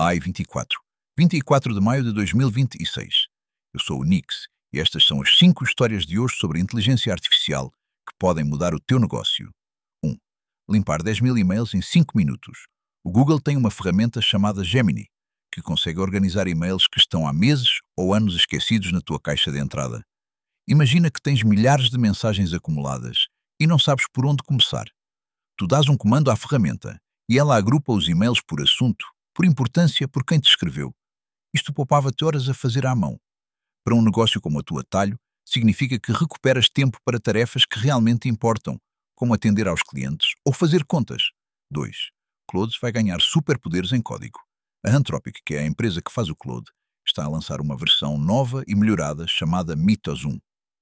AI24, 24 de maio de 2026. Eu sou o Nix e estas são as 5 histórias de hoje sobre inteligência artificial que podem mudar o teu negócio. 1. Limpar 10.000 e-mails em 5 minutos. O Google tem uma ferramenta chamada Gemini, que consegue organizar e-mails que estão há meses ou anos esquecidos na tua caixa de entrada. Imagina que tens milhares de mensagens acumuladas e não sabes por onde começar. Tu dás um comando à ferramenta e ela agrupa os e-mails por assunto, por importância, por quem te escreveu. Isto poupava-te horas a fazer à mão. Para um negócio como a tua Talho, significa que recuperas tempo para tarefas que realmente importam, como atender aos clientes ou fazer contas. 2. Claude vai ganhar superpoderes em código. A Anthropic, que é a empresa que faz o Claude, está a lançar uma versão nova e melhorada chamada Mythos 1.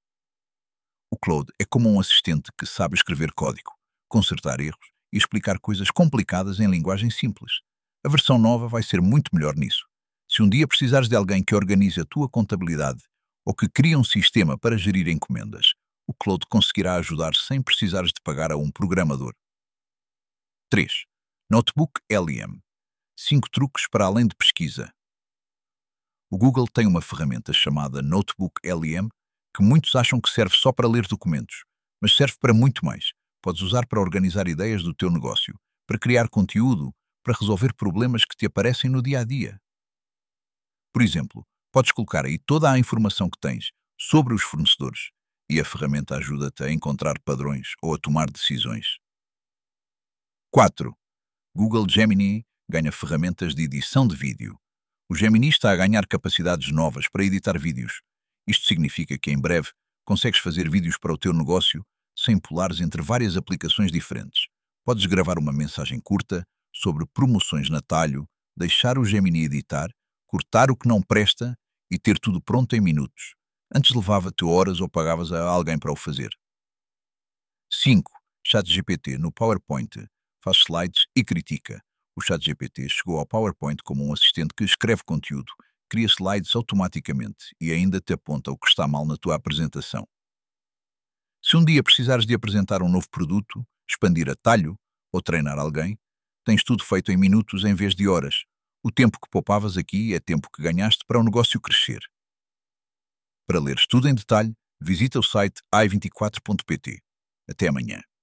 O Claude é como um assistente que sabe escrever código, consertar erros e explicar coisas complicadas em linguagem simples. A versão nova vai ser muito melhor nisso. Se um dia precisares de alguém que organize a tua contabilidade ou que crie um sistema para gerir encomendas, o Claude conseguirá ajudar sem precisares de pagar a um programador. 3. Notebook LM. 5 truques para além de pesquisa. O Google tem uma ferramenta chamada Notebook LM que muitos acham que serve só para ler documentos, mas serve para muito mais. Podes usar para organizar ideias do teu negócio, para criar conteúdo, para resolver problemas que te aparecem no dia a dia. Por exemplo, podes colocar aí toda a informação que tens sobre os fornecedores e a ferramenta ajuda-te a encontrar padrões ou a tomar decisões. 4. Google Gemini ganha ferramentas de edição de vídeo. O Gemini está a ganhar capacidades novas para editar vídeos. Isto significa que em breve consegues fazer vídeos para o teu negócio sem pulares entre várias aplicações diferentes. Podes gravar uma mensagem curta sobre promoções na Talho, deixar o Gemini editar, cortar o que não presta e ter tudo pronto em minutos. Antes levava-te horas ou pagavas a alguém para o fazer. 5. ChatGPT no PowerPoint. Faz slides e critica. O ChatGPT chegou ao PowerPoint como um assistente que escreve conteúdo, cria slides automaticamente e ainda te aponta o que está mal na tua apresentação. Se um dia precisares de apresentar um novo produto, expandir a Talho ou treinar alguém, tens tudo feito em minutos em vez de horas. O tempo que poupavas aqui é tempo que ganhaste para o negócio crescer. Para leres tudo em detalhe, visita o site ai24.pt. Até amanhã.